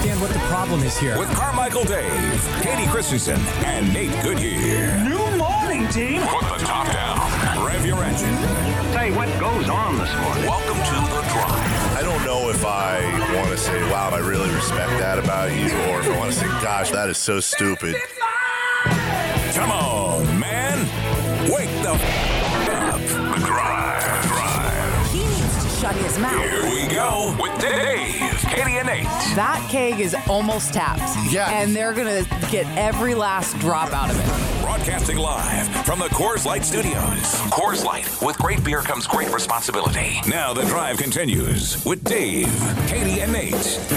understand what the problem is here. With Carmichael Dave, Katie Christensen, and Nate Goodyear. New morning, team. Put the top down. Rev your engine. Say, what goes on this morning? Welcome to The Drive. I don't know if I want to say, wow, I really respect that about you, or if I want to say, gosh, that is so stupid. Come on, man. Wake the up. The Drive. He needs to shut his mouth. Here we go with Dave, Katie, and Nate. That keg is almost tapped. Yeah. And they're going to get every last drop out of it. Broadcasting live from the Coors Light Studios. Coors Light. With great beer comes great responsibility. Now The Drive continues with Dave, Katie, and Nate.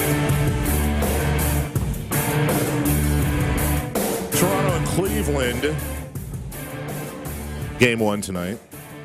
Toronto and Cleveland. Game 1 tonight.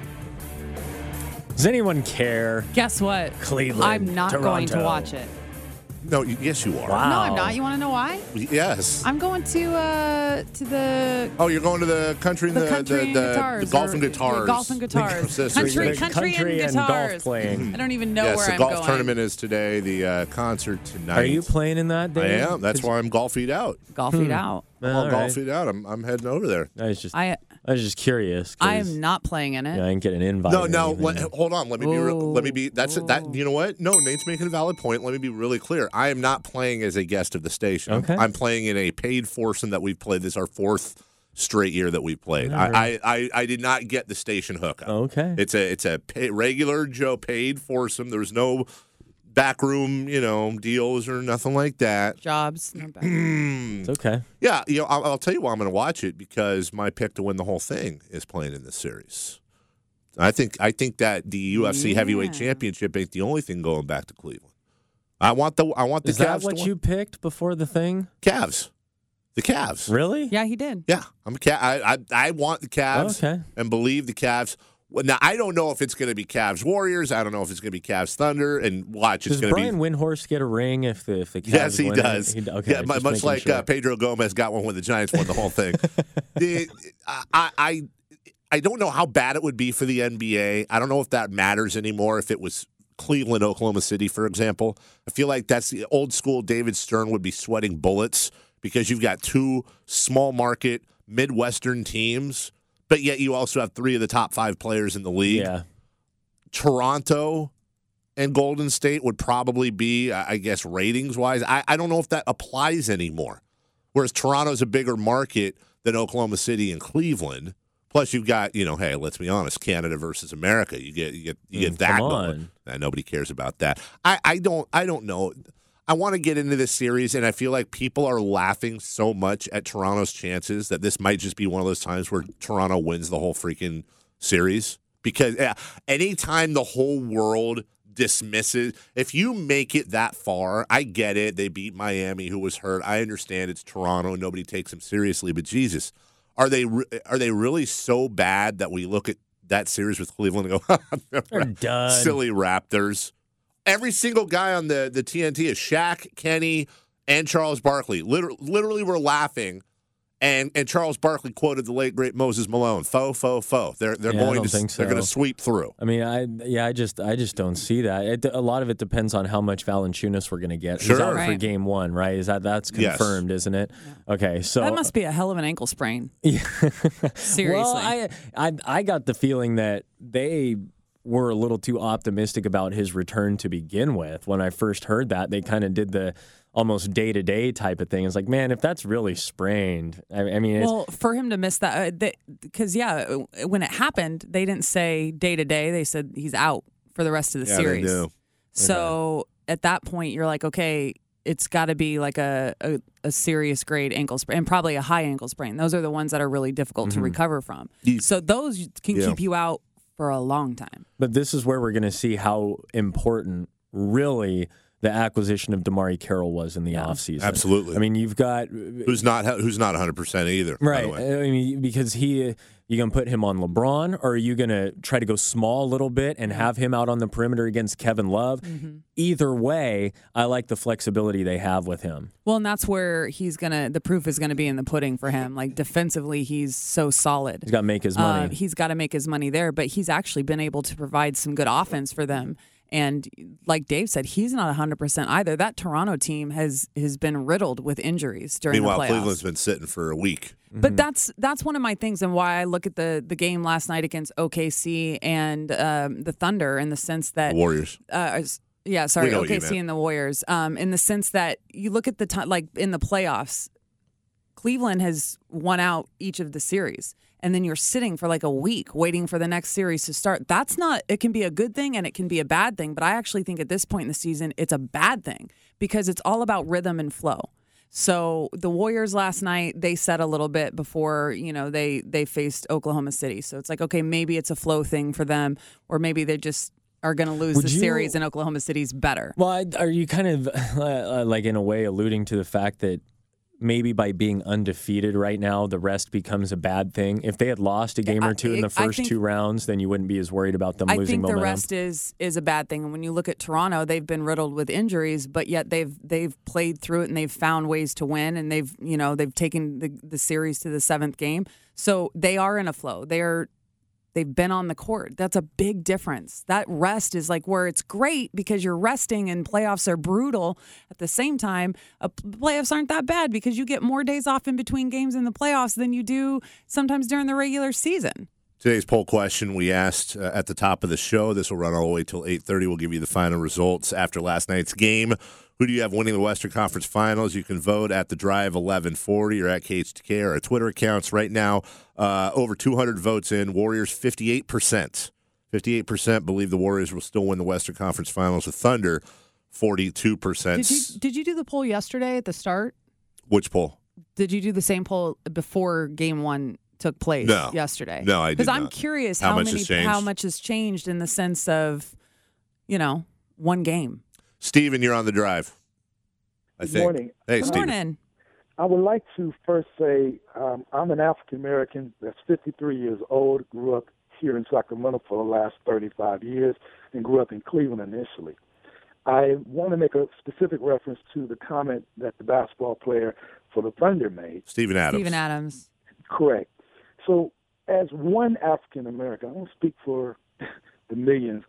Does anyone care? Guess what? Cleveland, I'm not going to Toronto. watch it. No, yes, you are. Wow. No, I'm not. You want to know why? Yes. I'm going to the Oh, you're going to the country and the country and guitars. the golf and or- guitars. Golf and guitars. Country Country and golf guitars. playing. I don't even know Yes, where the I'm golf going. tournament is today. The concert tonight. Are you playing in that, I Dave? am. That's why I'm golf feet out. Golf feet out. I'm all golf feet out. I'm heading over there. I was just curious. 'cause, I am not playing in it. I didn't get an invite. No, or no. anything. Hold on. Let me be. That's it. That you know what? No, Nate's making a valid point. Let me be really clear. I am not playing as a guest of the station. Okay. I'm playing in a paid foursome that we've played. This is our 4th straight year that we've played. All right. I did not get the station hookup. Okay. It's a regular Joe paid foursome. There's no backroom deals or nothing like that. Jobs. No bad. It's okay. Yeah, I'll tell you why I'm going to watch it, because my pick to win the whole thing is playing in this series. I think that the UFC Heavyweight Championship ain't the only thing going back to Cleveland. I want the Is Cavs. that what to you picked before the thing? Cavs, the Cavs. Really? Yeah, he did. Yeah, I want the Cavs. Okay. And believe the Cavs. Well, now I don't know if it's going to be Cavs Warriors. I don't know if it's going to be Cavs Thunder. And watch, it's Does going to be. Brian Windhorst get a ring if the Cavs Yes, he win? does. Okay, yeah, just much making like sure. Pedro Gomez got one when the Giants won the whole thing. I don't know how bad it would be for the NBA. I don't know if that matters anymore. If it was Cleveland, Oklahoma City, for example, I feel like that's the old school. David Stern would be sweating bullets because you've got 2 small market Midwestern teams, but yet you also have 3 of the top 5 players in the league. Yeah. Toronto and Golden State would probably be, I guess, ratings-wise. I don't know if that applies anymore. Whereas Toronto's a bigger market than Oklahoma City and Cleveland. Plus, you've got, hey, let's be honest, Canada versus America. You get that come going. And nobody cares about that. I don't know. I want to get into this series, and I feel like people are laughing so much at Toronto's chances that this might just be one of those times where Toronto wins the whole freaking series. Because anytime the whole world dismisses, if you make it that far, I get it. They beat Miami, who was hurt. I understand it's Toronto. Nobody takes them seriously. But Jesus, are they really so bad that we look at that series with Cleveland and go, They're done. Silly Raptors. Every single guy on the TNT is Shaq, Kenny, and Charles Barkley. Literally, we're laughing. And Charles Barkley quoted the late great Moses Malone. Faux. They're going to think so. they're going to sweep through. I mean, I just don't see that. A lot of it depends on how much Valanciunas we're going to get. Sure. He's out for Right. game 1, right? That's Yes. confirmed, isn't it? Okay, so That must be a hell of an ankle sprain. Yeah. Seriously. Well, I got the feeling that they were a little too optimistic about his return to begin with. When I first heard that, they kind of did the almost day-to-day type of thing. It's like, man, if that's really sprained, I mean, Well, for him to miss that, because, when it happened, they didn't say day-to-day. They said he's out for the rest of the Yeah, series. they do. So at that point, you're like, okay, it's got to be like a serious grade ankle sprain and probably a high ankle sprain. Those are the ones that are really difficult to recover from. So those can keep you out for a long time. But this is where we're going to see how important, really, the acquisition of Damari Carroll was in the offseason. Absolutely. I mean, you've got Who's not 100% either. right. By the way. I mean, because you gonna put him on LeBron, or are you gonna try to go small a little bit and have him out on the perimeter against Kevin Love? Either way, I like the flexibility they have with him. Well, and that's where the proof is gonna be in the pudding for him. Like defensively, he's so solid. He's got to make his money. He's got to make his money there, but he's actually been able to provide some good offense for them. And like Dave said, he's not 100% either. That Toronto team has been riddled with injuries during Meanwhile, the playoffs. Cleveland's been sitting for a week. But that's one of my things, and why I look at the game last night against OKC and the Thunder in the sense that Warriors. OKC and the Warriors. In the sense that you look at the time, like in the playoffs, Cleveland has won out each of the series, and then you're sitting for like a week waiting for the next series to start. That's not. It can be a good thing and it can be a bad thing, but I actually think at this point in the season, it's a bad thing because it's all about rhythm and flow. So the Warriors last night, they set a little bit before, they faced Oklahoma City. So it's like, okay, maybe it's a flow thing for them, or maybe they just are going to lose the series and Oklahoma City's better. Well, are you kind of like in a way alluding to the fact that maybe by being undefeated right now, the rest becomes a bad thing? If they had lost a game or two in the first 2 rounds, then you wouldn't be as worried about them losing momentum. I think the rest is a bad thing. And when you look at Toronto, they've been riddled with injuries, but yet they've played through it and they've found ways to win, and they've taken the series to the 7th game. So they are in a flow. They've been on the court. That's a big difference. That rest is like where it's great because you're resting and playoffs are brutal. At the same time, playoffs aren't that bad because you get more days off in between games in the playoffs than you do sometimes during the regular season. Today's poll question we asked at the top of the show. This will run all the way till 8:30. We'll give you the final results after last night's game. Who do you have winning the Western Conference Finals? You can vote at The Drive 1140 or at KHTK or our Twitter accounts. Right now, over 200 votes in. Warriors 58%. 58% believe the Warriors will still win the Western Conference Finals. The Thunder 42%. Did you do the poll yesterday at the start? Which poll? Did you do the same poll before Game 1 took place yesterday? No, I did not. Because I'm curious how much has changed in the sense of, one game. Steven, you're on The Drive. Good morning. Hey, Good Steven. morning. I would like to first say I'm an African-American that's 53 years old, grew up here in Sacramento for the last 35 years, and grew up in Cleveland initially. I want to make a specific reference to the comment that the basketball player for the Thunder made. Steven Adams. Steven Adams. Correct. So as one African-American, I don't speak for the millions,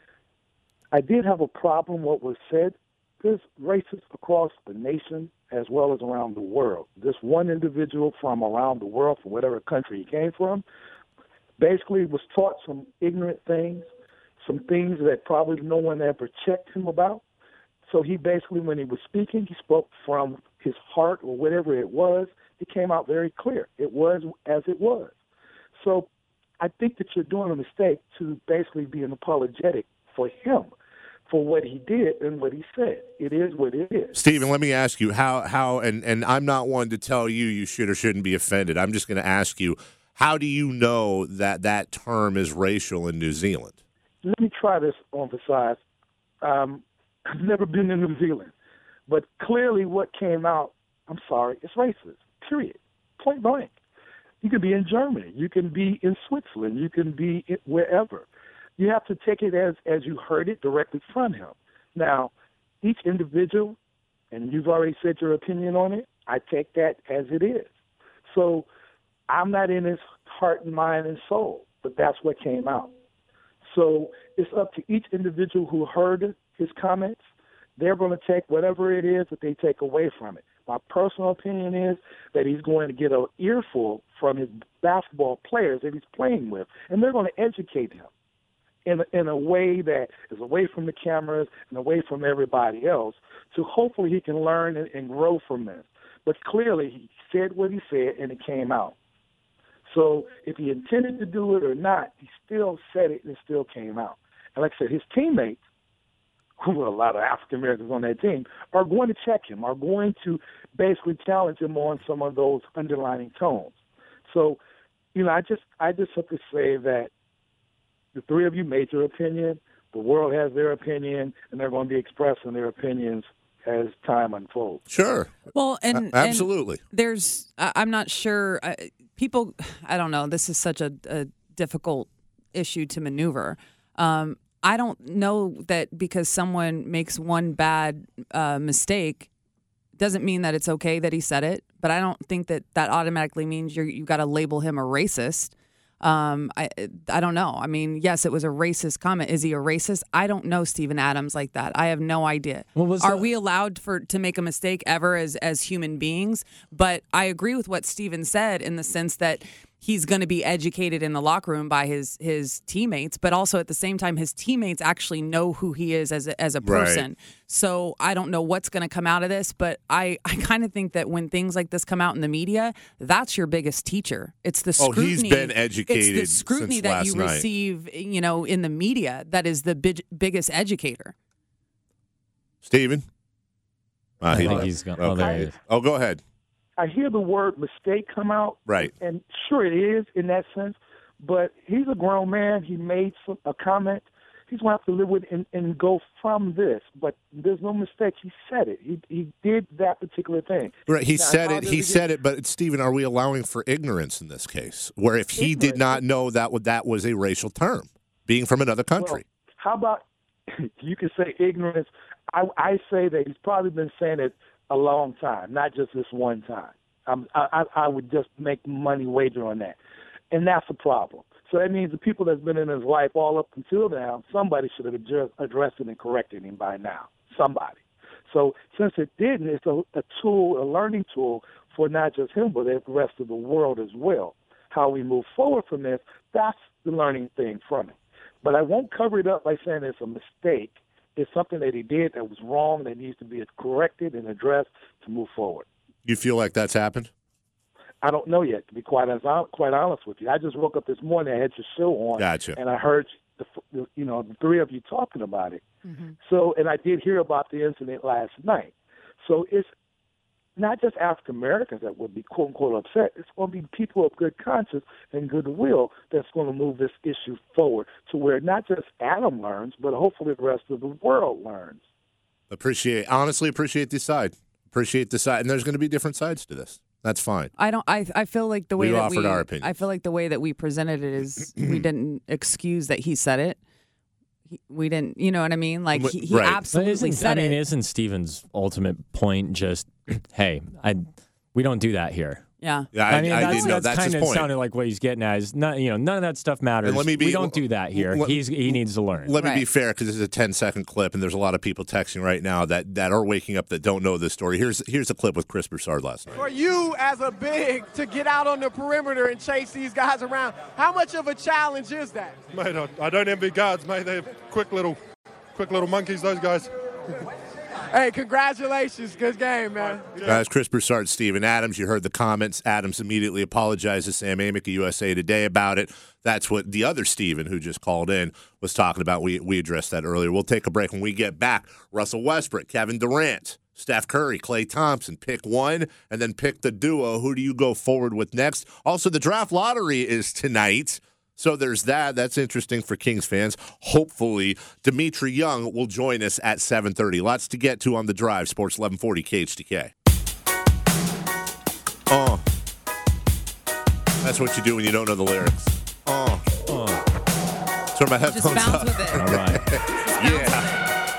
I did have a problem what was said. There's racists across the nation as well as around the world. This one individual from around the world, from whatever country he came from, basically was taught some ignorant things, some things that probably no one ever checked him about. So he basically, when he was speaking, he spoke from his heart or whatever it was. It came out very clear. It was as it was. So I think that you're doing a mistake to basically be an apologetic for him, for what he did and what he said. It is what it is. Steven, let me ask you how and I'm not one to tell you should or shouldn't be offended. I'm just going to ask you, how do you know that term is racial in New Zealand? Let me try this on the side. I've never been in New Zealand, but clearly what came out, I'm sorry, it's racist, period, point blank. You can be in Germany. You can be in Switzerland. You can be wherever. You have to take it as you heard it directly from him. Now, each individual, and you've already said your opinion on it, I take that as it is. So I'm not in his heart and mind and soul, but that's what came out. So it's up to each individual who heard his comments. They're going to take whatever it is that they take away from it. My personal opinion is that he's going to get an earful from his basketball players that he's playing with, and they're going to educate him in a way that is away from the cameras and away from everybody else, so hopefully he can learn and grow from this. But clearly he said what he said, and it came out. So if he intended to do it or not, he still said it and it still came out. And like I said, his teammates, who are a lot of African Americans on that team, are going to check him, are going to basically challenge him on some of those underlining tones. So, I just have to say that the three of you made your opinion, the world has their opinion, and they're going to be expressing their opinions as time unfolds. Sure. Well, and absolutely. And I'm not sure. People, I don't know. This is such a difficult issue to maneuver. I don't know that because someone makes one bad mistake doesn't mean that it's okay that he said it. But I don't think that automatically means you got to label him a racist. I don't know. I mean, yes, it was a racist comment. Is he a racist? I don't know Steven Adams like that. I have no idea. Are we allowed to make a mistake ever as human beings? But I agree with what Steven said in the sense that he's going to be educated in the locker room by his teammates, but also at the same time, his teammates actually know who he is as a person. Right. So I don't know what's going to come out of this, but I kind of think that when things like this come out in the media, that's your biggest teacher. It's the scrutiny. Oh, he's been educated. It's the scrutiny since that last you night. receive, in the media that is the biggest educator. Steven? I think he's gone. Okay. Oh, there he is. Oh, go ahead. I hear the word mistake come out. Right. And sure it is in that sense, but he's a grown man. He made a comment. He's going to have to live with it and go from this. But there's no mistake. He said it. He did that particular thing. Right. He said it. But, Stephen, are we allowing for ignorance in this case? Where if he did not know that was a racial term, being from another country? Well, how about you can say ignorance? I say that he's probably been saying it a long time, not just this one time. I would just make money wager on that. And that's a problem. So that means the people that's been in his life all up until now, somebody should have addressed it and corrected him by now. Somebody. So since it didn't, it's a tool, a learning tool for not just him, but the rest of the world as well. How we move forward from this, that's the learning thing from it. But I won't cover it up by saying it's a mistake. It's something that he did that was wrong that needs to be corrected and addressed to move forward. You feel like that's happened? I don't know yet, to be quite honest with you. I just woke up this morning, I had your show on, Gotcha. And I heard the three of you talking about it. Mm-hmm. So, and I did hear about the incident last night. So it's not just African Americans that would be quote unquote upset. It's going to be people of good conscience and goodwill that's going to move this issue forward to where not just Adam learns, but hopefully the rest of the world learns. Honestly appreciate the side. And there's going to be different sides to this. That's fine. I feel like the way we that offered our opinion. I feel like the way that we presented it is we didn't excuse that he said it. We didn't, you know what I mean? Like he right. absolutely said it. Isn't Steven's ultimate point just, hey, we don't do that here? Yeah. I didn't know that's kind his of point. sounded like what he's getting at. Is not, none of that stuff matters. We don't do that here. He needs to learn. Let me be fair, because this is a 10-second clip, and there's a lot of people texting right now that are waking up that don't know this story. Here's a clip with Chris Broussard last night. For you as a big to get out on the perimeter and chase these guys around, how much of a challenge is that? Mate, I don't envy guards, mate. They're quick little monkeys, those guys. Hey, congratulations. Good game, man. It's Chris Broussard, Steven Adams. You heard the comments. Adams immediately apologized to Sam Amick of USA Today about it. That's what the other Steven, who just called in, was talking about. We addressed that earlier. We'll take a break. When we get back, Russell Westbrook, Kevin Durant, Steph Curry, Klay Thompson. Pick one and then pick the duo. Who do you go forward with next? Also, the draft lottery is tonight. So there's that. That's interesting for Kings fans. Hopefully, Dimitri Young will join us at 7:30. Lots to get to on the drive. Sports 1140 KHTK. That's what you do when you don't know the lyrics. Turn my headphones Just bounce up. with it. All right. Yeah.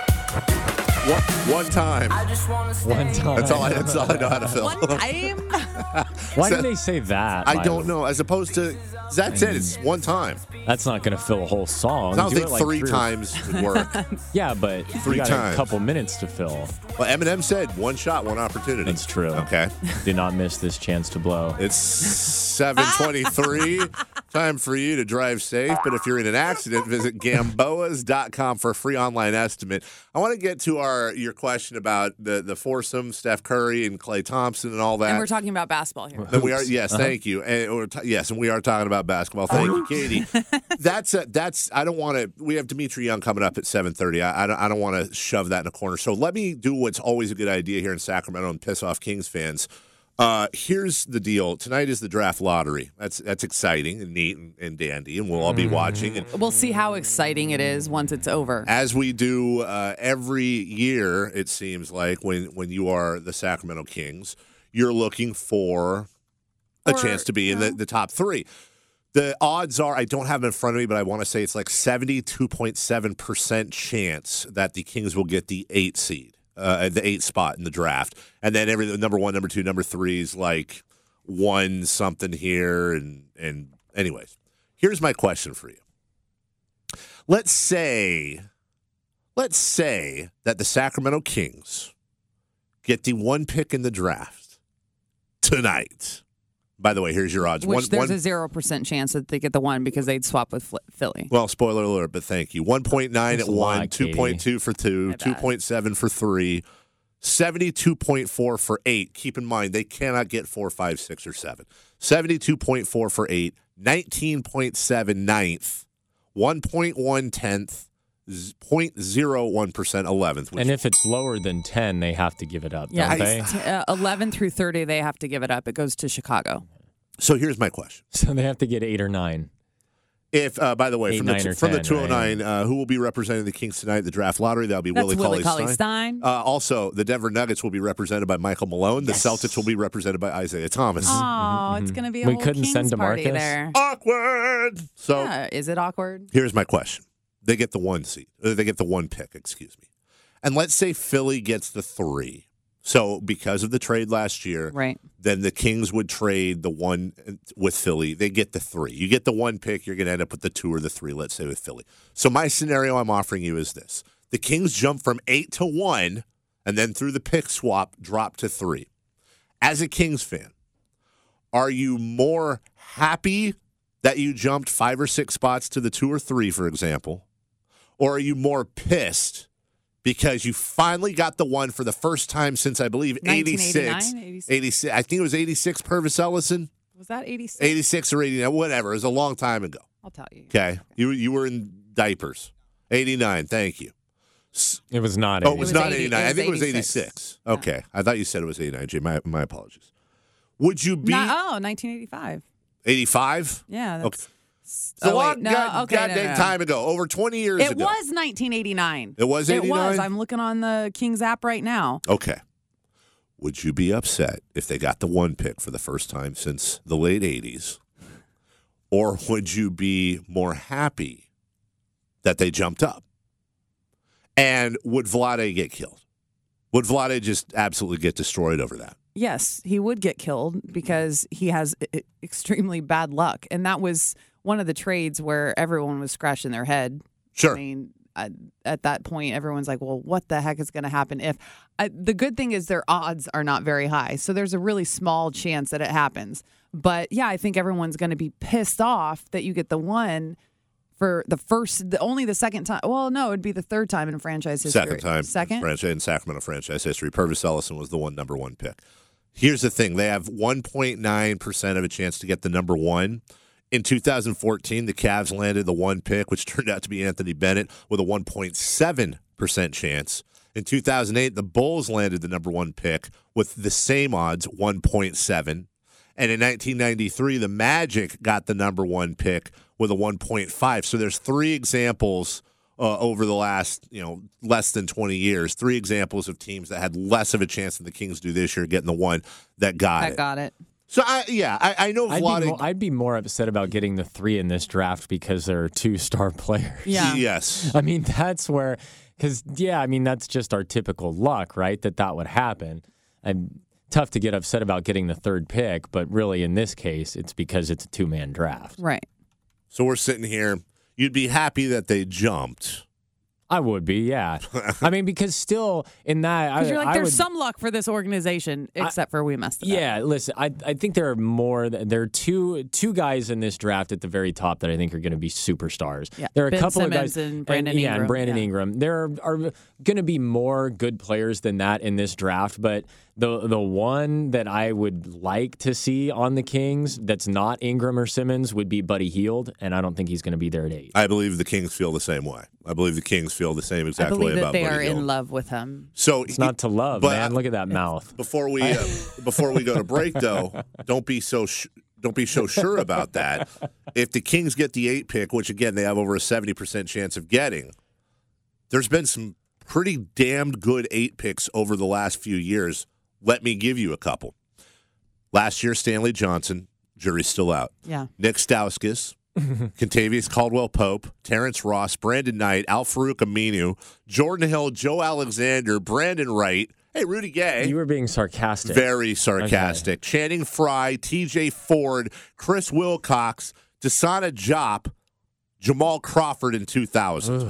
One time. One time. That's all I know how to fill. One time? Why did they say that? I don't know. As opposed to, that's it. It's one time. That's not going to fill a whole song. I don't Do think it like three times would work. Yeah, but Three you got times. a couple minutes to fill. Well, Eminem said one shot, one opportunity. It's true. Okay. Did not miss this chance to blow. It's 7:23. Time for you to drive safe. But if you're in an accident, visit Gamboas.com for a free online estimate. I want to get to your question about the foursome, Steph Curry and Klay Thompson and all that. And we're talking about basketball here. Then we are, yes, thank you. And we are talking about basketball. Thank you, Katie. That's. I don't want to. We have Dimitri Young coming up at 7:30. I don't want to shove that in a corner. So let me do what's always a good idea here in Sacramento and piss off Kings fans. Here's the deal. Tonight is the draft lottery. That's exciting and neat and dandy, and we'll all be watching. And We'll see how exciting it is once it's over. as we do every year, it seems like when you are the Sacramento Kings, you're looking for a chance to be in the top three. The odds are, I don't have them in front of me, but I want to say it's like 72.7% chance that the Kings will get the 8 seed, the 8 spot in the draft. And then number 1, number 2, number 3 is like 1 something here. And anyways, Here's my question for you. Let's say that the Sacramento Kings get the 1 pick in the draft tonight. By the way, here's your odds. Which there's a 0% chance that they get the 1 because they'd swap with Philly. Well, spoiler alert, but thank you. 1.9 at 1, 2.2 for 2, 2.7 for 3, 72.4 for 8. Keep in mind, they cannot get 4, 5, 6, or 7. 72.4 for 8, 19.7 ninth, 1.1 tenth, 0.01% 11th. And if it's lower than 10, they have to give it up, don't they? 11 through 30, they have to give it up. It goes to Chicago. So here's my question. So they have to get 8 or 9. If, by the way, 8, from 9, the or 209, 10, who will be representing the Kings tonight at the draft lottery? That'll be That's Willie Cauley-Stein. Also, the Denver Nuggets will be represented by Michael Malone. Yes. The Celtics will be represented by Isaiah Thomas. Oh, it's going to be a We whole couldn't Kings send party DeMarcus? there. Awkward. So Yeah, is it awkward? here's my question. They get the 1 seed. They get the 1 pick, excuse me. And let's say Philly gets the 3. So because of the trade last year, Right. then the Kings would trade the 1 with Philly. They get the 3. You get the 1 pick, you're going to end up with the 2 or the 3, let's say, with Philly. So my scenario I'm offering you is this. The Kings jump from 8 to 1, and then through the pick swap, drop to 3. As a Kings fan, are you more happy that you jumped 5 or 6 spots to the 2 or 3, for example? Or are you more pissed because you finally got the 1 for the first time since, I believe, 86. 86. I think it was 86, Purvis Ellison. Was that 86? 86 or 89, whatever. It was a long time ago. I'll tell you. Okay. You were in diapers. 89, thank you. It was not 89. Oh, it was not 80, 89. I think it was 86. Okay. I thought you said it was 89, Jay. My apologies. Would you be 1985. 85? Yeah. That's, Okay. It's a long goddamn time ago. Over 20 years It ago. was 1989. It was 89? It was. I'm looking on the Kings app right now. Okay. Would you be upset if they got the 1 pick for the first time since the late 80s? Or would you be more happy that they jumped up? And would Vlade get killed? Would Vlade just absolutely get destroyed over that? Yes, he would get killed because he has extremely bad luck. And that was one of the trades where everyone was scratching their head. Sure. I mean, at that point, everyone's like, well, what the heck is going to happen if? The good thing is their odds are not very high. So there's a really small chance that it happens. But yeah, I think everyone's going to be pissed off that you get the 1 for only the second time. Well, no, it'd be the 3rd time in franchise history. Second time Second? in Sacramento franchise history. Purvis Ellison was the number 1 pick. Here's the thing. They have 1.9% of a chance to get the number 1. In 2014, the Cavs landed the 1 pick, which turned out to be Anthony Bennett, with a 1.7% chance. In 2008, the Bulls landed the number 1 pick with the same odds, 1.7. And in 1993, the Magic got the number 1 pick with a 1.5. So there's 3 examples over the last, less than 20 years, 3 examples of teams that had less of a chance than the Kings do this year getting the 1 that got it. Got it. So, I know Vlade. I'd be more upset about getting the 3 in this draft because there are 2 star players. Yeah. Yes. I mean, that's where, that's just our typical luck, right? That would happen. And tough to get upset about getting the 3rd pick, but really in this case, it's because it's a 2-man draft. Right. So we're sitting here. You'd be happy that they jumped. I would be, yeah. I mean, because still in that, Because you're like, there's some luck for this organization, except for we messed it up. Yeah, listen, I think there are more. There are two guys in this draft at the very top that I think are going to be superstars. Yeah. There are Ben a couple Simmons of guys, and Brandon Ingram. and Brandon Yeah. Ingram. There are going to be more good players than that in this draft, but the one that I would like to see on the Kings that's not Ingram or Simmons would be Buddy Hield, and I don't think he's going to be there at 8. I believe the Kings feel the same way. I believe the Kings feel the same exact way I believe about that they Buddy are Hield. in love with him. So it's not to love, man. Look at that mouth. Before we go to break, though, don't be so sure about that. If the Kings get the 8 pick, which again they have over a 70% chance of getting, there's been some pretty damned good 8 picks over the last few years. Let me give you a couple. Last year, Stanley Johnson, jury's still out. Yeah. Nick Stauskas, Kentavious Caldwell-Pope, Terrence Ross, Brandon Knight, Al-Farouq Aminu, Jordan Hill, Joe Alexander, Brandon Wright. Hey, Rudy Gay. You were being sarcastic. Very sarcastic. Okay. Channing Frye, TJ Ford, Chris Wilcox, Desana Diop, Jamal Crawford in 2000.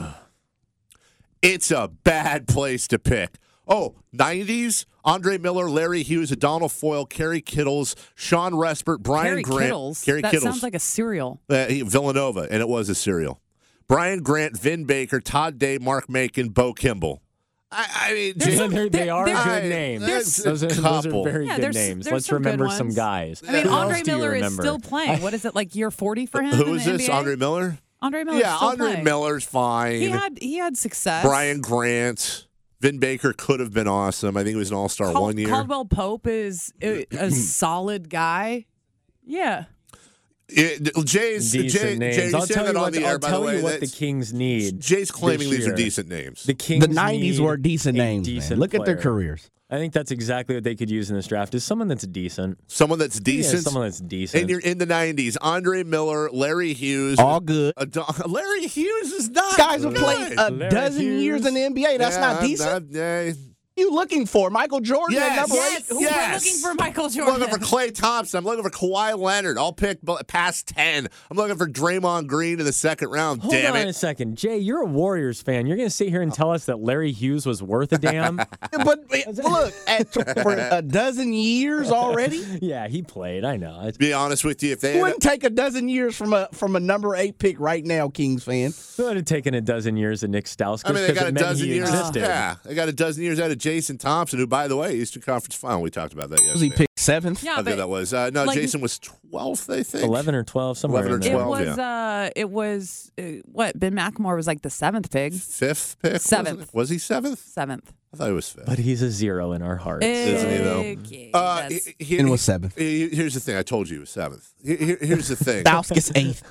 It's a bad place to pick. Oh, 90s, Andre Miller, Larry Hughes, Donald Foyle, Kerry Kittles, Sean Respert, Brian Grant. Kerry Kittles? Sounds like a cereal. Villanova, and it was a cereal. Brian Grant, Vin Baker, Todd Day, Mark Macon, Bo Kimball. I mean, they are good names. Those are very good names. Let's remember some guys. I mean, Andre Miller is still playing. What is it, like year 40 for him? Who is this? NBA? Andre Miller? Andre Miller's still Andre playing. Miller's fine. He had success. Brian Grant. Vin Baker could have been awesome. I think he was an all-star one year. Caldwell Pope is a solid guy. Yeah. Jay's names. I'll tell you what the Kings need. Jay's claiming these are decent names. The Kings. The 90s were decent names. Man. Look at their careers. I think that's exactly what they could use in this draft. Is someone that's decent. Someone that's decent. Yeah, someone that's decent. And you're in the 90s. Andre Miller, Larry Hughes. All good. Larry Hughes is not. Guys have played a dozen years in the NBA. That's not decent. You looking for Michael Jordan at number 8? We're looking for Michael Jordan. I'm looking for Klay Thompson. I'm looking for Kawhi Leonard. I'll pick past 10. I'm looking for Draymond Green in the second round. Hold on a second. Jay, you're a Warriors fan. You're going to sit here and tell us that Larry Hughes was worth a damn? But look, for a dozen years already? Yeah, he played. I know. To be honest with you, if they wouldn't take a dozen years from a number 8 pick right now, Kings fan. It would have taken a dozen years of Nick Stauskas. I mean, they got a dozen years. Existed. Yeah, they got a dozen years out of Jason Thompson, who, by the way, Eastern Conference Final. We talked about that yesterday. Was he picked 7th? Yeah, I think that was. No, Jason was 12th, I think. 11 or 12, somewhere 11 or 12, It was what? Ben McLemore was like the 7th pick. 5th pick? 7th. Was he 7th? 7th. I thought he was 5th. But he's a 0 in our hearts. Isn't he, though? And was 7th. Here's the thing. I told you he was 7th. Here's the thing. Stauskas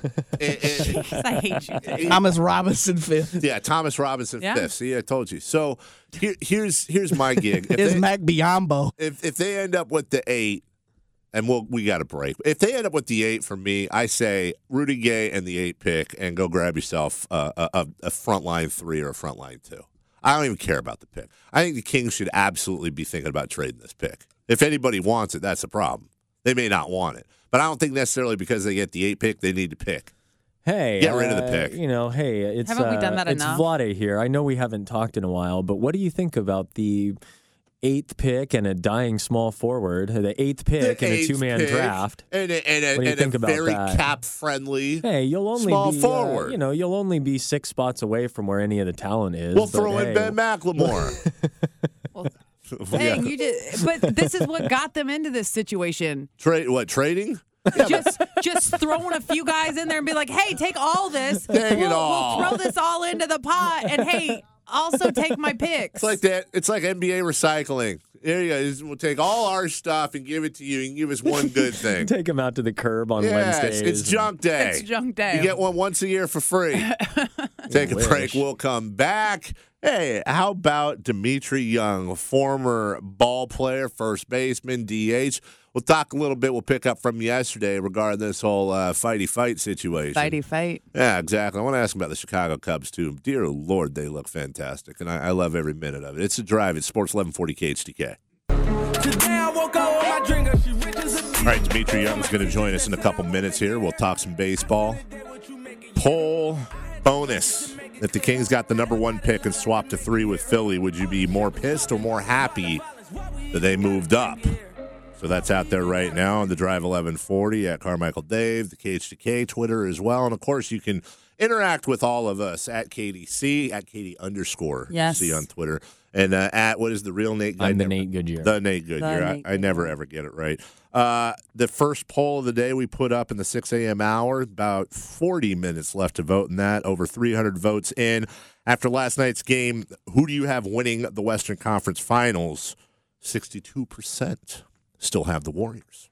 8th. I hate you. Thomas Robinson 5th. Yeah, Thomas Robinson 5th. See, I told you. So here's my gig. Is Mac Biombo. If they end up with the 8, and we got a break. If they end up with the 8 for me, I say Rudy Gay and the 8 pick, and go grab yourself a frontline 3 or a frontline 2. I don't even care about the pick. I think the Kings should absolutely be thinking about trading this pick. If anybody wants it, that's a problem. They may not want it. But I don't think necessarily because they get the 8 pick, they need to pick. Hey, get rid of the pick. It's haven't we done that it's enough? Vlade here. I know we haven't talked in a while, but what do you think about the 8th pick and a dying small forward, the 8th pick and a 2-man draft? And what do you think about very that? cap-friendly you'll only small be, forward. You'll only be 6 spots away from where any of the talent is. We'll throw in Ben McLemore. Dang, you did. But this is what got them into this situation. Trading? Yeah, just throwing a few guys in there and be like, hey, take all this. We'll throw this all into the pot, and hey, also take my picks. It's like that. It's like NBA recycling. Here you go. We'll take all our stuff and give it to you and give us one good thing. Take them out to the curb on Wednesdays. It's junk day. It's junk day. You get one once a year for free. Take a break. We'll come back. Hey, how about Dimitri Young, former ball player, first baseman, DH? We'll talk a little bit. We'll pick up from yesterday regarding this whole fighty fight situation. Fighty fight. Yeah, exactly. I want to ask about the Chicago Cubs, too. Dear Lord, they look fantastic, and I love every minute of it. It's a drive. It's Sports 1140 KHTK. All right, Dimitri Young's going to join us in a couple minutes here. We'll talk some baseball. Poll bonus. If the Kings got the number 1 pick and swapped to 3 with Philly, would you be more pissed or more happy that they moved up? So that's out there right now on the Drive 1140 at Carmichael Dave, the KH2K, Twitter as well. And, of course, you can interact with all of us at KDC, at Katie_C on Twitter. And at, what is the real Nate? I'm the Nate Goodyear. The Nate Goodyear. I never, ever get it right. The first poll of the day we put up in the 6 a.m. hour, about 40 minutes left to vote in that, over 300 votes in. After last night's game, who do you have winning the Western Conference Finals? 62% still have the Warriors.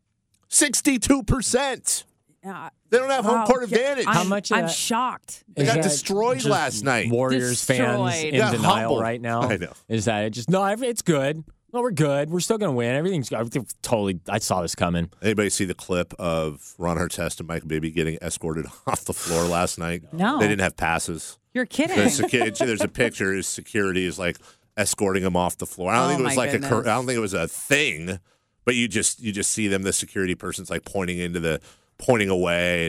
62%! They don't have home court advantage. I'm shocked. They got destroyed last night. Warriors fans in denial humbled right now. I know. Is that it? Just it's good. No, we're good. We're still going to win. Everything's totally. I saw this coming. Anybody see the clip of Ron Artest and Mike Bibby getting escorted off the floor last night? No. They didn't have passes. You're kidding. There's a picture. His security is like escorting him off the floor. I don't think it was I don't think it was a thing, but you just see them. The security person's like pointing away, and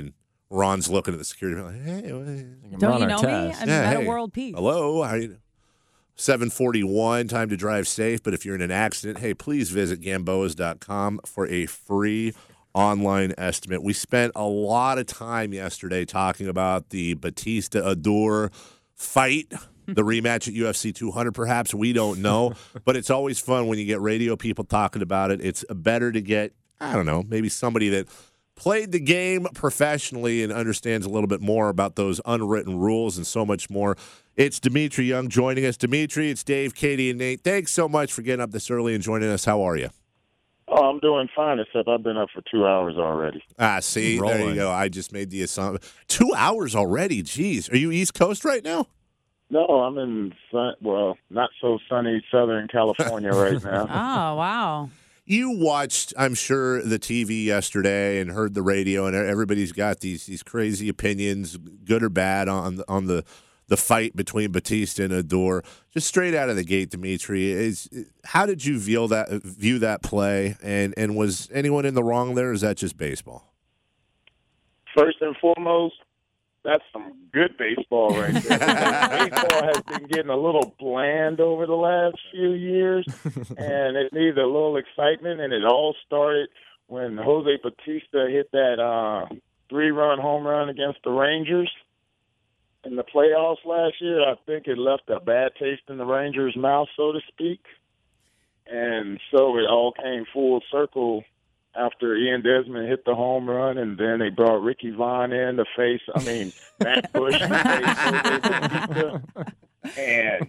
Ron's looking at the security, like, hey, don't you know me? I'm at a world peace. Hello, how are you? 7:41, time to drive safe. But if you're in an accident, hey, please visit Gamboas.com for a free online estimate. We spent a lot of time yesterday talking about the Batista-Adore fight, the rematch at UFC 200, perhaps. We don't know. But it's always fun when you get radio people talking about it. It's better to get, I don't know, maybe somebody that played the game professionally and understands a little bit more about those unwritten rules and so much more. It's Dimitri Young joining us. Dimitri, it's Dave, Katie, and Nate. Thanks so much for getting up this early and joining us. How are you? Oh, I'm doing fine, except I've been up for 2 hours already. See, there you go. I just made the assumption. 2 hours already? Jeez. Are you East Coast right now? No, I'm in, not so sunny Southern California right now. Oh, wow. You watched, I'm sure, the TV yesterday and heard the radio, and everybody's got these crazy opinions, good or bad, on the fight between Batista and Adore. Just straight out of the gate, Dimitri, how did you view that play, and was anyone in the wrong there, or is that just baseball? First and foremost, that's some good baseball right there. Baseball has been getting a little bland over the last few years, and it needs a little excitement, and it all started when Jose Batista hit that 3-run home run against the Rangers in the playoffs last year. I think it left a bad taste in the Rangers' mouth, so to speak, and so it all came full circle after Ian Desmond hit the home run, and then they brought Ricky Vaughn in to face, Matt Bush to face Jose Batista. And,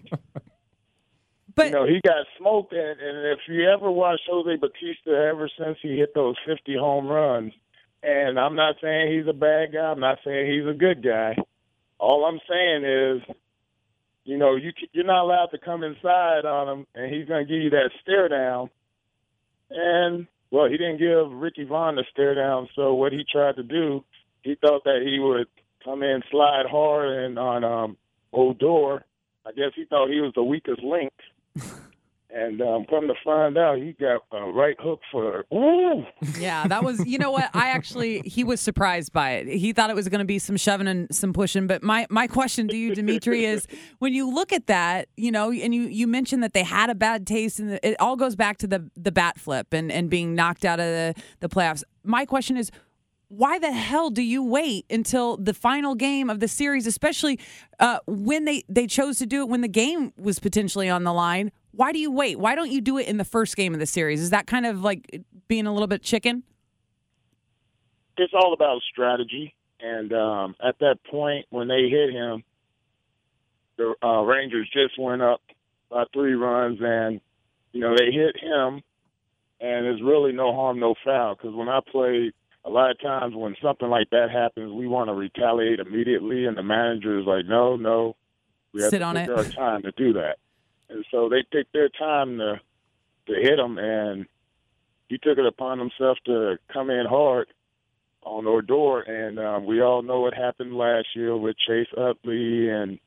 he got smoked. And if you ever watch Jose Batista ever since he hit those 50 home runs, and I'm not saying he's a bad guy, I'm not saying he's a good guy. All I'm saying is, you're not allowed to come inside on him, and he's going to give you that stare down. And well, he didn't give Ricky Vaughn the stare down, so what he tried to do, he thought that he would come in, slide hard, and on Odor, I guess he thought he was the weakest link. And come to find out, he got a right hook for Yeah, that was, you know what? He was surprised by it. He thought it was going to be some shoving and some pushing. But my question to you, Dimitri, is when you look at that, and you mentioned that they had a bad taste, and it all goes back to the bat flip and being knocked out of the playoffs. My question is, why the hell do you wait until the final game of the series, especially when they chose to do it when the game was potentially on the line? Why do you wait? Why don't you do it in the first game of the series? Is that kind of like being a little bit chicken? It's all about strategy. And at that point, when they hit him, the Rangers just went up by 3 runs, and, they hit him, and there's really no harm, no foul. Because when I played, a lot of times when something like that happens, we want to retaliate immediately, and the manager is like, no, we have to take our time to do that. And so they took their time to hit him, and he took it upon himself to come in hard on Odor. And we all know what happened last year with Chase Utley and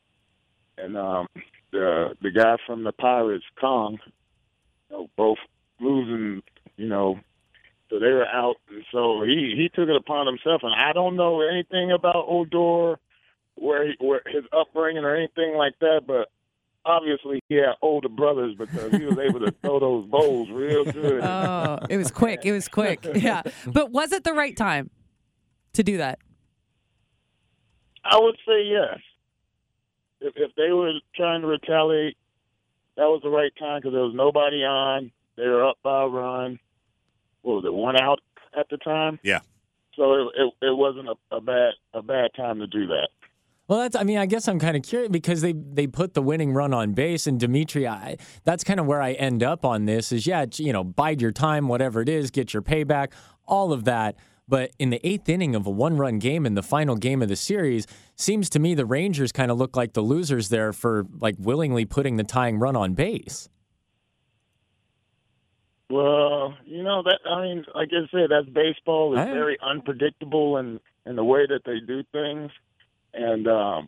the guy from the Pirates, Kong, both losing, so they were out. And so he took it upon himself. And I don't know anything about Odor, where his upbringing or anything like that, but obviously he had older brothers because he was able to throw those bowls real good. Oh, it was quick. Yeah. But was it the right time to do that? I would say yes. If they were trying to retaliate, that was the right time because there was nobody on. They were up by a run. What was it, 1 out at the time? Yeah. So it wasn't a bad time to do that. Well, I guess I'm kind of curious because they put the winning run on base, and Dimitri, that's kind of where I end up on this is, bide your time, whatever it is, get your payback, all of that. But in the 8th inning of a 1-run game in the final game of the series, seems to me the Rangers kind of look like the losers there for willingly putting the tying run on base. Well, like I said, that's baseball. It's very unpredictable in the way that they do things. And, but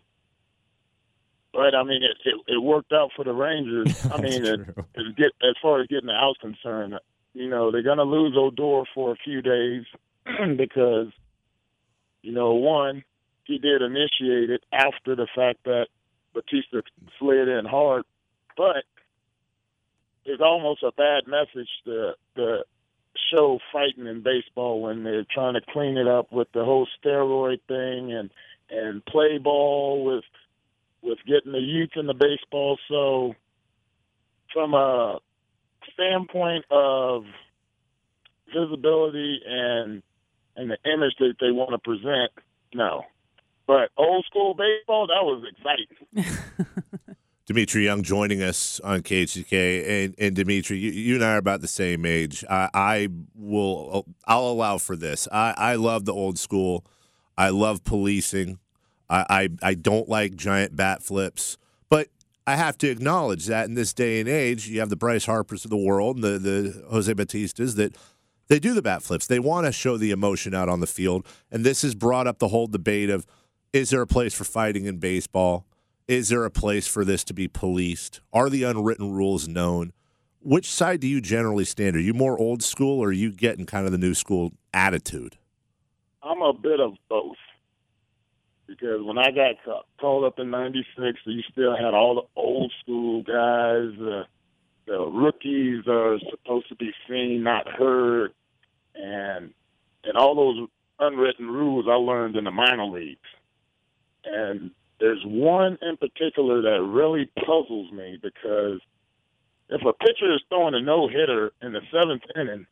it worked out for the Rangers. As far as getting the out concerned, they're going to lose Odor for a few days because One, he did initiate it after the fact that Batista slid in hard, but it's almost a bad message to show fighting in baseball when they're trying to clean it up with the whole steroid thing and play ball with getting the youth into baseball. So from a standpoint of visibility and the image that they want to present, no. But old school baseball, that was exciting. Dimitri Young joining us on KHTK, and Dimitri, you and I are about the same age. I'll allow for this. I love the old school. I love policing. I don't like giant bat flips, but I have to acknowledge that in this day and age, you have the Bryce Harpers of the world, and the Jose Batistas that they do the bat flips. They want to show the emotion out on the field, and this has brought up the whole debate of, is there a place for fighting in baseball? Is there a place for this to be policed? Are the unwritten rules known? Which side do you generally stand? Are you more old school, or are you getting kind of the new school attitude? I'm a bit of both. Because when I got called up in '96, you still had all the old school guys. The rookies are supposed to be seen, not heard. And all those unwritten rules I learned in the minor leagues. And there's one in particular that really puzzles me, because if a pitcher is throwing a no-hitter in the 7th inning,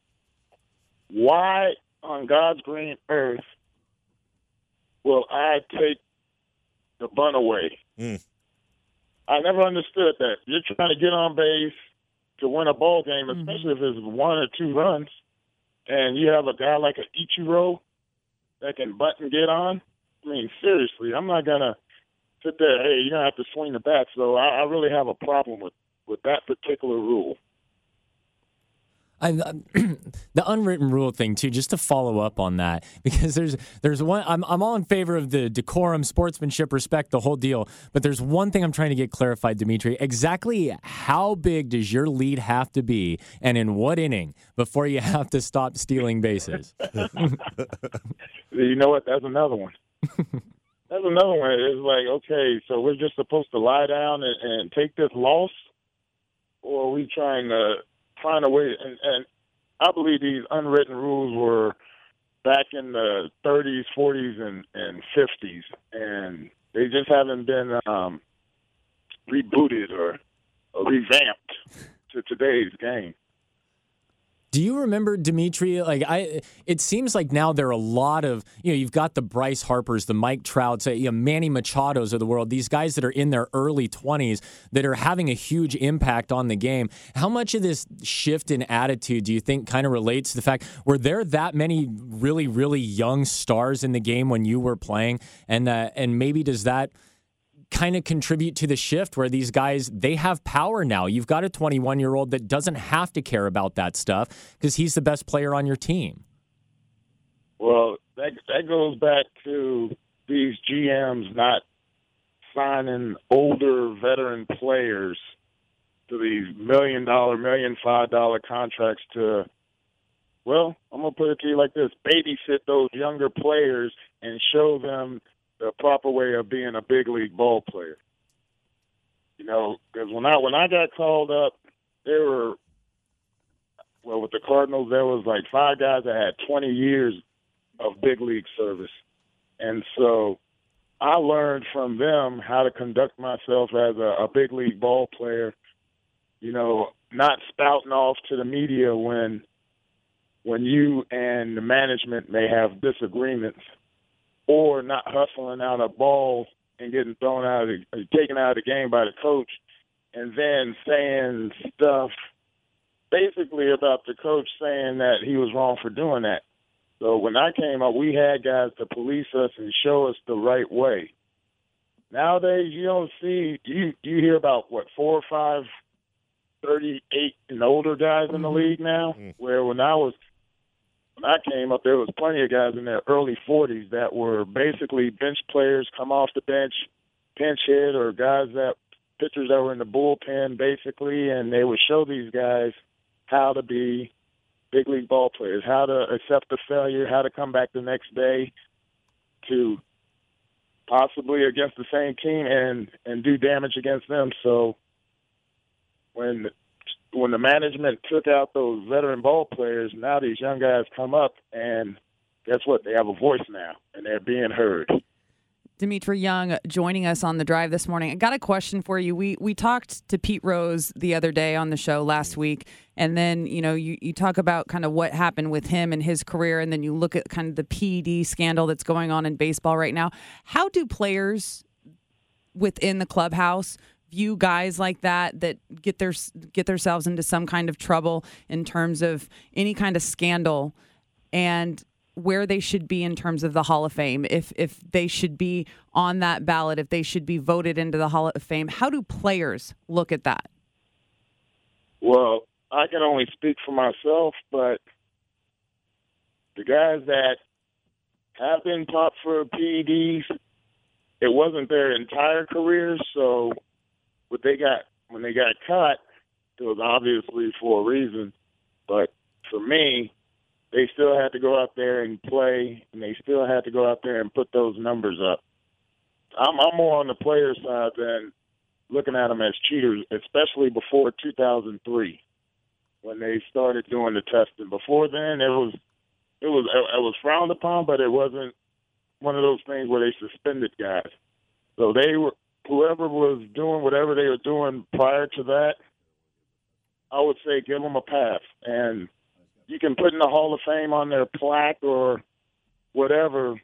why on God's green earth will I take the bunt away? I never understood that. You're trying to get on base to win a ball game, especially if it's 1 or 2 runs, and you have a guy like an Ichiro that can bunt and get on. I mean, seriously, I'm not going to sit there, hey, you're going to have to swing the bat. So I really have a problem with that particular rule. The unwritten rule thing too, just to follow up on that, because there's one, I'm all in favor of the decorum, sportsmanship, respect, the whole deal. But there's one thing I'm trying to get clarified, Dimitri. Exactly how big does your lead have to be, and in what inning, before you have to stop stealing bases? You know what? That's another one. That's another one. It's like, okay, so we're just supposed to lie down and take this loss, or are we trying to find a way? And I believe these unwritten rules were back in the 30s, 40s, and 50s, and they just haven't been rebooted or revamped to today's game. Do you remember, Dimitri, it seems like now there are a lot of, you've got the Bryce Harpers, the Mike Trouts, Manny Machados of the world, these guys that are in their early 20s that are having a huge impact on the game. How much of this shift in attitude do you think kind of relates to the fact, were there that many really, really young stars in the game when you were playing? And maybe does that kind of contribute to the shift where these guys, they have power now? You've got a 21-year-old that doesn't have to care about that stuff because he's the best player on your team. Well, that goes back to these GMs not signing older veteran players to these $1 million, $1.5 million contracts to, well, I'm going to put it to you like this, babysit those younger players and show them the proper way of being a big league ball player. Because when I got called up, there were, with the Cardinals, there was like 5 guys that had 20 years of big league service. And so I learned from them how to conduct myself as a big league ball player, not spouting off to the media when you and the management may have disagreements, or not hustling out a ball and getting taken out of the game by the coach, and then saying stuff basically about the coach saying that he was wrong for doing that. So when I came up, we had guys to police us and show us the right way. Nowadays, you don't see, you hear about, 4 or 5 38 and older guys in the league now, where when I came up, there was plenty of guys in their early 40s that were basically bench players, come off the bench, pinch hit, or pitchers that were in the bullpen, basically, and they would show these guys how to be big league ball players, how to accept the failure, how to come back the next day. to possibly against the same team and do damage against them. So when the management took out those veteran ball players, now these young guys come up, and guess what? They have a voice now, and they're being heard. Dimitri Young joining us on the drive this morning. I got a question for you. We talked to Pete Rose the other day on the show last week, and then you talk about kind of what happened with him and his career, and then you look at kind of the PED scandal that's going on in baseball right now. How do players within the clubhouse view guys like that get themselves into some kind of trouble in terms of any kind of scandal, and where they should be in terms of the Hall of Fame, if they should be on that ballot, if they should be voted into the Hall of Fame? How do players look at that? Well, I can only speak for myself, but the guys that have been popped for PEDs, it wasn't their entire careers, so when they got caught, it was obviously for a reason. But for me, they still had to go out there and play, and they still had to go out there and put those numbers up. I'm more on the player side than looking at them as cheaters, especially before 2003 when they started doing the testing. Before then, it was frowned upon, but it wasn't one of those things where they suspended guys. So whoever was doing whatever they were doing prior to that, I would say give them a pass. And you can put in the Hall of Fame on their plaque or whatever.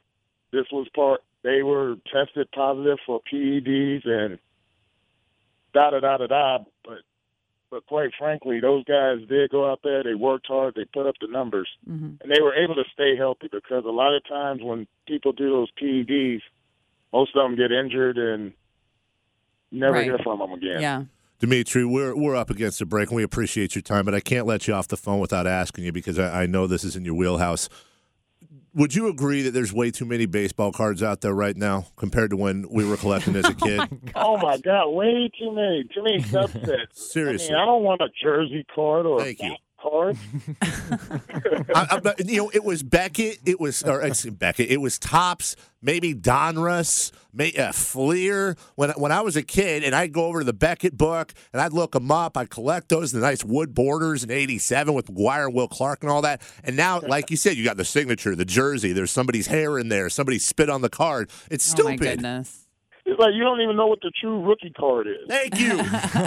They were tested positive for PEDs and da-da-da-da-da. But quite frankly, those guys did go out there. They worked hard. They put up the numbers. Mm-hmm. And they were able to stay healthy, because a lot of times when people do those PEDs, most of them get injured and never hear from them again. Yeah. Dimitri, we're up against a break, and we appreciate your time, but I can't let you off the phone without asking you, because I know this is in your wheelhouse. Would you agree that there's way too many baseball cards out there right now compared to when we were collecting as a kid? Oh, my God, way too many subsets. Seriously. I don't want a jersey card or a card. It was Beckett. It was Topps, maybe Donruss, Fleer. When I was a kid, and I'd go over to the Beckett book and I'd look them up. I'd collect those, the nice wood borders in '87 with McGuire and Will Clark and all that. And now, like you said, you got the signature, the jersey. There's somebody's hair in there. Somebody spit on the card. It's stupid. Oh my goodness. It's like you don't even know what the true rookie card is. Thank you.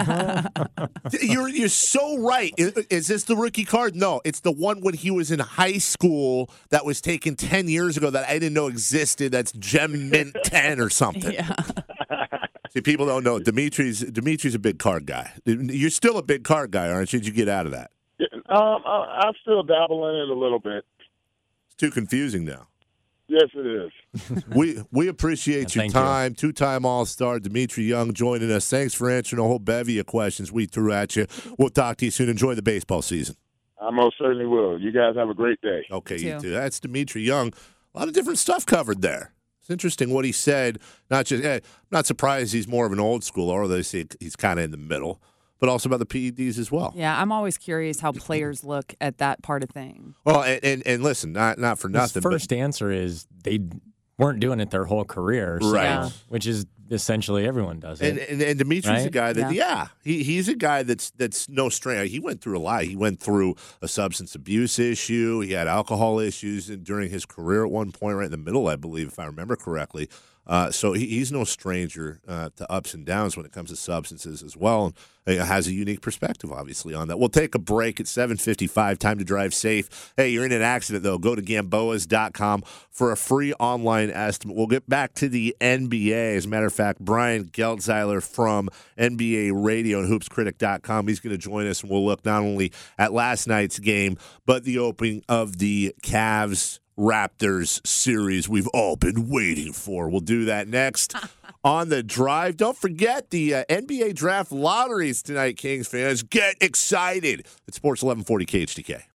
You're so right. Is this the rookie card? No, it's the one when he was in high school that was taken 10 years ago that I didn't know existed. That's Gem Mint 10 or something. Yeah. See, people don't know. Dimitri's a big card guy. You're still a big card guy, aren't you? Did you get out of that? I still dabble in it a little bit. It's too confusing now. Yes, it is. We appreciate your time. Two-time All-Star Dimitri Young joining us. Thanks for answering a whole bevy of questions we threw at you. We'll talk to you soon. Enjoy the baseball season. I most certainly will. You guys have a great day. Okay, you too. That's Dimitri Young. A lot of different stuff covered there. It's interesting what he said. Not surprised he's more of an old schooler, or they say he's kind of in the middle, but also about the PEDs as well. Yeah, I'm always curious how players look at that part of thing. Well, and listen, not for nothing. His first answer is they weren't doing it their whole career, so, right? Which is essentially everyone does it. And Dimitri's a guy that, he's a guy that's no stranger. He went through a lot. He went through a substance abuse issue. He had alcohol issues during his career at one point, right in the middle, I believe, if I remember correctly. So he's no stranger to ups and downs when it comes to substances as well, and has a unique perspective, obviously, on that. We'll take a break at 7:55. Time to drive safe. Hey, you're in an accident, though. Go to Gamboas.com for a free online estimate. We'll get back to the NBA. As a matter of fact, Brian Geldzeiler from NBA Radio and HoopsCritic.com, he's going to join us, and we'll look not only at last night's game, but the opening of the Cavs Raptors series we've all been waiting for. We'll do that next on the drive. Don't forget the NBA draft lotteries tonight, Kings fans. Get excited. It's Sports 1140 KHTK.